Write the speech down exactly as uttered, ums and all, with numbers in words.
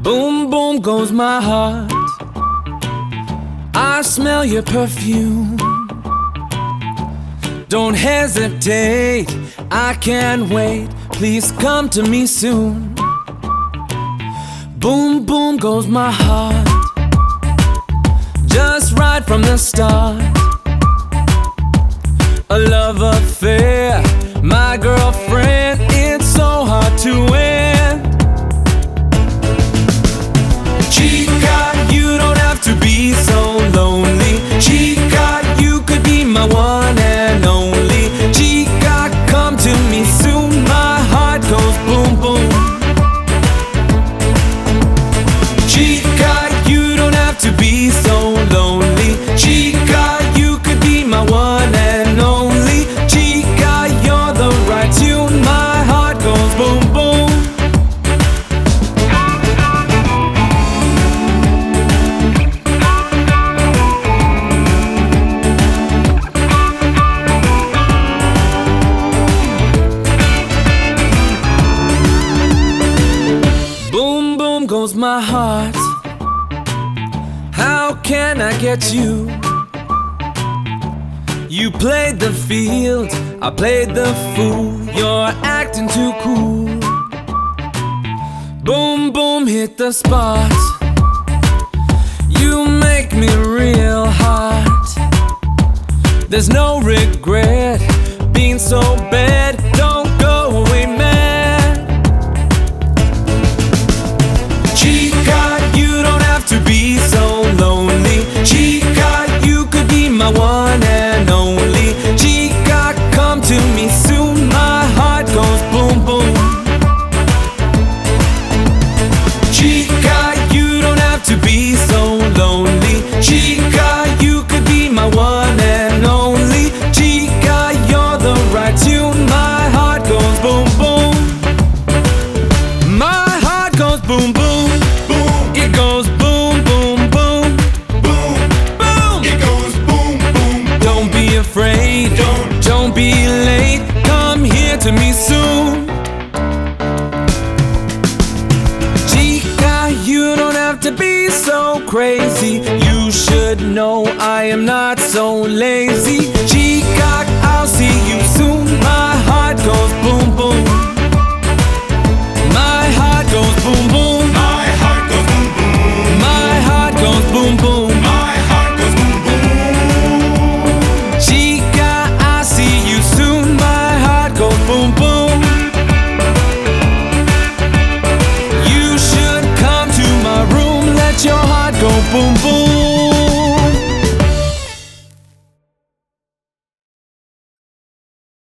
Boom, boom goes my heart. I smell your perfume. Don't hesitate, I can't wait. Please come to me soon. Boom, boom goes my heart. Just right from the start. A love affair, my girlfriend. It's so hard to win. Chica, you don't have to be so lonely. Chica, you could be my one and only. Chica, come to me soon. My heart goes boom, boom. Chica, you don't have to be so lonely. Chica, you could be my one and only. Chica, you're the right tune. My heart goes boom, boom. Boom, boom goes my heart. How can I get you? You played the field, I played the fool. You're acting too cool. Boom, boom, hit the spot. You make me real hot. There's no regret being so bad. Don't go away, man. Chica, you don't have to be so lonely. Chica, you could be my one and only. Chica, come to me soon. My heart goes boom, boom. Chica, you don't have to be so lonely. Chica, you could be my one and only. Chica, you're the right tune. My heart goes boom, boom. My heart goes boom, boom. Boom, It goes boom, boom, boom. boom, Boom! it goes boom, boom. Don't be afraid, Don't. don't be late. Come here to me soon. Chica, you don't have to be so crazy. You should know I am not so lazy. Chica, I'll see you soon. My heart goes boom, boom. My heart goes boom, boom. My heart goes boom, boom. My heart goes boom, boom. My heart goes boom, boom. Chica, I see you soon. My heart goes boom, boom. You should come to my room. Let your heart go boom, boom.